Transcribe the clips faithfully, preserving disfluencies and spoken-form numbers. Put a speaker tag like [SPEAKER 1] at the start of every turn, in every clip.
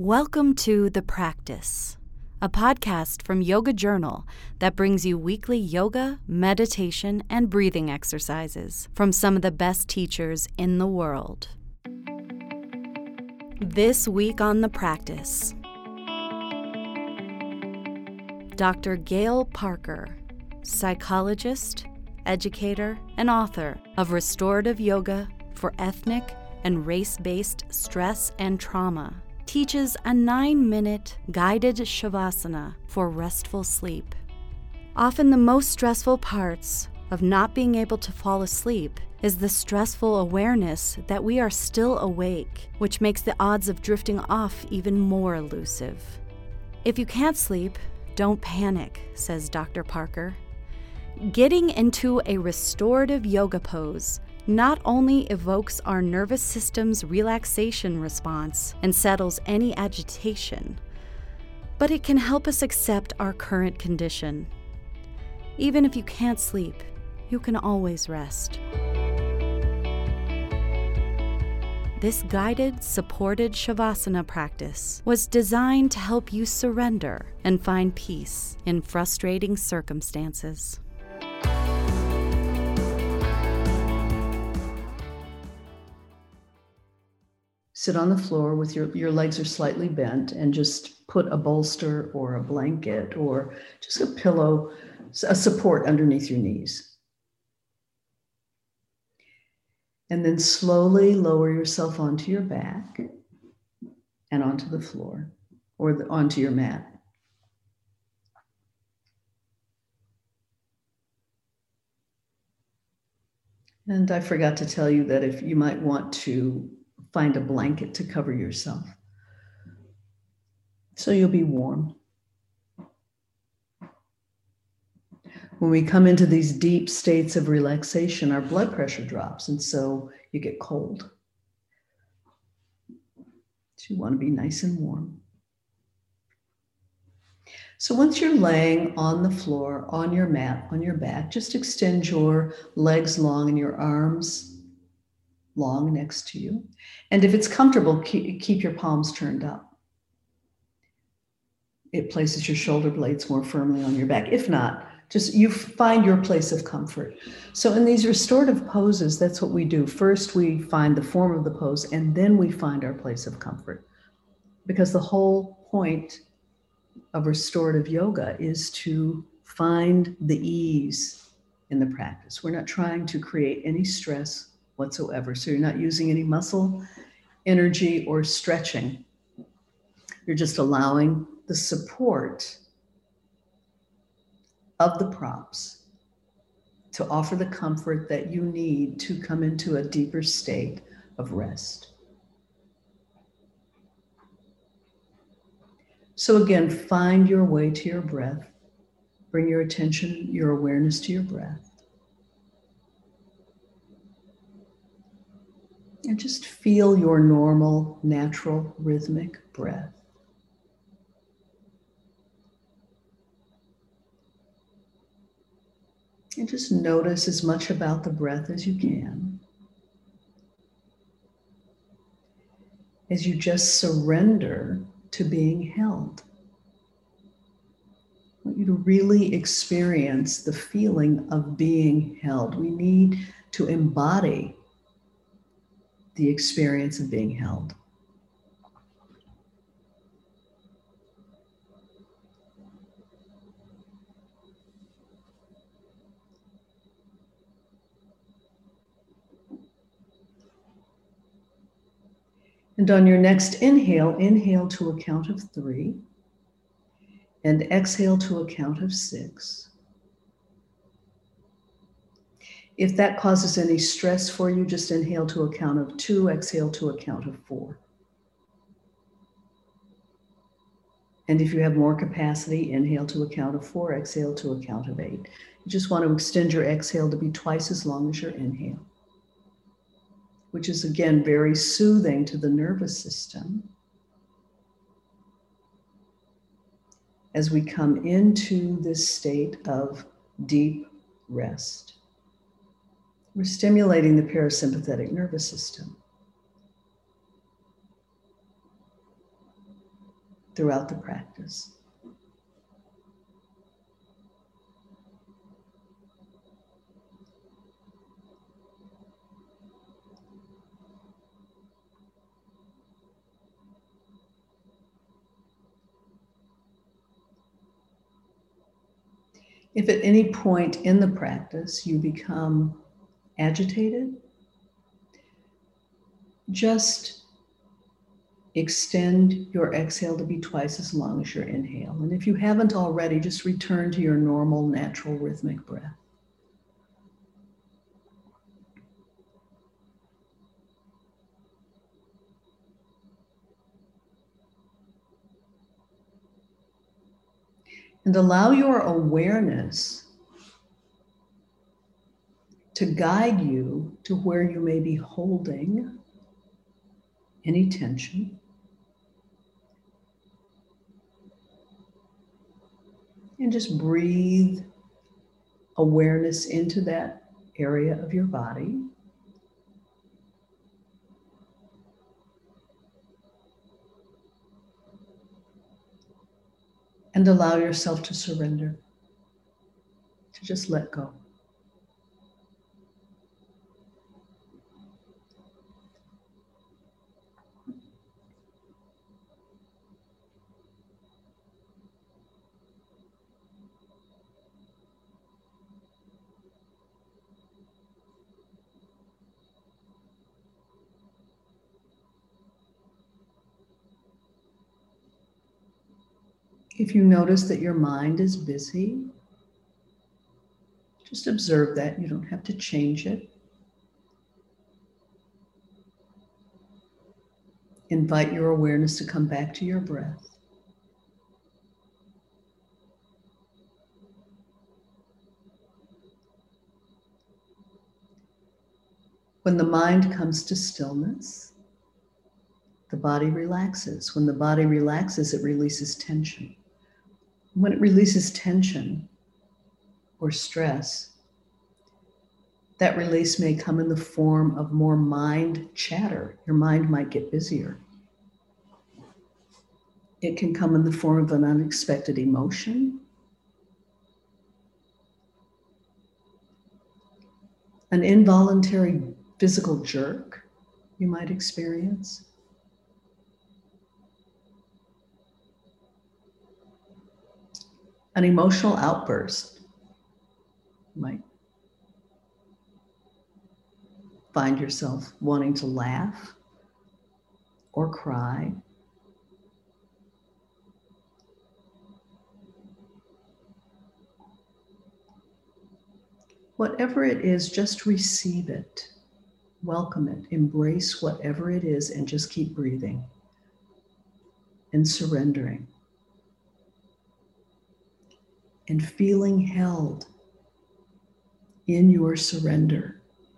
[SPEAKER 1] Welcome to The Practice, a podcast from Yoga Journal that brings you weekly yoga, meditation, and breathing exercises from some of the best teachers in the world. This week on The Practice, Doctor Gail Parker, psychologist, educator, and author of Restorative Yoga for Ethnic and Race-Based Stress and Trauma, teaches a nine-minute guided shavasana for restful sleep. Often the most stressful parts of not being able to fall asleep is the stressful awareness that we are still awake, which makes the odds of drifting off even more elusive. If you can't sleep, don't panic, says Doctor Parker. Getting into a restorative yoga pose not only evokes our nervous system's relaxation response and settles any agitation, but it can help us accept our current condition. Even if you can't sleep, you can always rest. This guided, supported shavasana practice was designed to help you surrender and find peace in frustrating circumstances.
[SPEAKER 2] Sit on the floor with your, your legs are slightly bent and just put a bolster or a blanket or just a pillow, a support underneath your knees. And then slowly lower yourself onto your back and onto the floor or the, onto your mat. And I forgot to tell you that if you might want to find a blanket to cover yourself so you'll be warm. When we come into these deep states of relaxation, our blood pressure drops, and so you get cold. So you want to be nice and warm. So once you're laying on the floor, on your mat, on your back, just extend your legs long and your arms long next to you. And if it's comfortable, keep, keep your palms turned up. It places your shoulder blades more firmly on your back. If not, just you find your place of comfort. So in these restorative poses, that's what we do. First, we find the form of the pose, and then we find our place of comfort. Because the whole point of restorative yoga is to find the ease in the practice. We're not trying to create any stress whatsoever. So you're not using any muscle, energy, or stretching. You're just allowing the support of the props to offer the comfort that you need to come into a deeper state of rest. So again, find your way to your breath. Bring your attention, your awareness to your breath. And just feel your normal, natural, rhythmic breath. And just notice as much about the breath as you can. As you just surrender to being held. I want you to really experience the feeling of being held. We need to embody the experience of being held. And on your next inhale, inhale to a count of three and exhale to a count of six. If that causes any stress for you, just inhale to a count of two, exhale to a count of four. And if you have more capacity, inhale to a count of four, exhale to a count of eight. You just want to extend your exhale to be twice as long as your inhale, which is again very soothing to the nervous system as we come into this state of deep rest. We're stimulating the parasympathetic nervous system. throughout the practice. If at any point in the practice you become agitated, just extend your exhale to be twice as long as your inhale. And if you haven't already, just return to your normal, natural, rhythmic breath. And allow your awareness to guide you to where you may be holding any tension. And just breathe awareness into that area of your body. And allow yourself to surrender, to just let go. If you notice that your mind is busy, just observe that. You don't have to change it. Invite your awareness to come back to your breath. When the mind comes to stillness, the body relaxes. When the body relaxes, it releases tension. When it releases tension or stress, that release may come in the form of more mind chatter. Your mind might get busier. It can come in the form of an unexpected emotion, an involuntary physical jerk you might experience, an emotional outburst. You might find yourself wanting to laugh or cry. Whatever it is, just receive it, welcome it, embrace whatever it is, and just keep breathing and surrendering and feeling held in your surrender.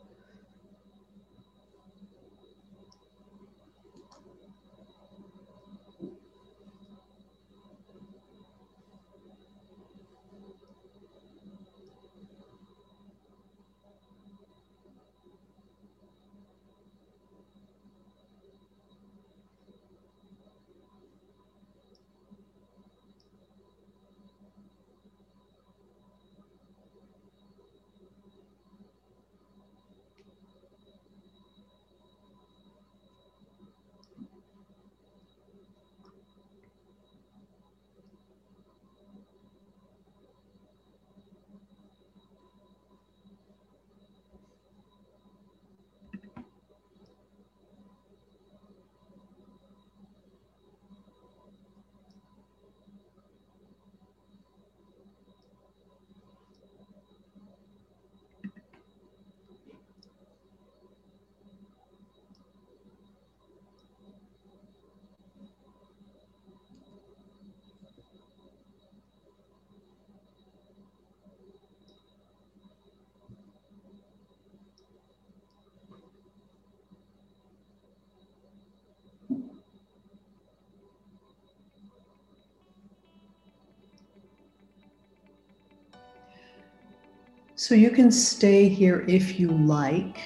[SPEAKER 2] So you can stay here if you like.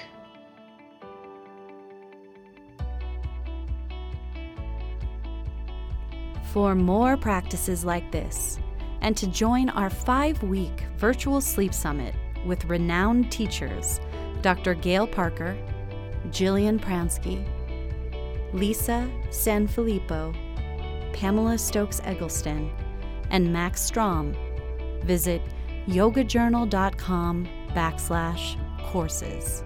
[SPEAKER 1] For more practices like this, and to join our five-week virtual sleep summit with renowned teachers Doctor Gail Parker, Jillian Pransky, Lisa Sanfilippo, Pamela Stokes-Eggleston, and Max Strom, visit yogajournal.com backslash courses.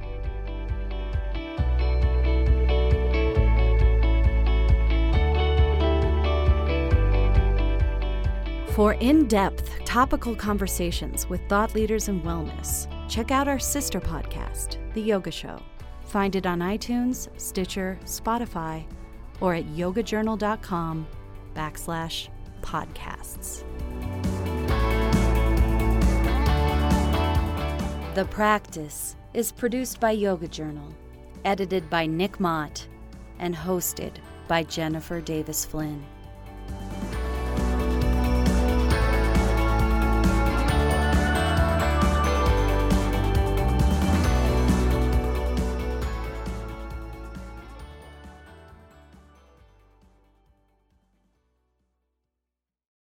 [SPEAKER 1] For in-depth topical conversations with thought leaders in wellness, check out our sister podcast, The Yoga Show. Find it on iTunes, Stitcher, Spotify, or at yogajournal.com backslash podcasts. The Practice is produced by Yoga Journal, edited by Nick Mott, and hosted by Jennifer Davis Flynn.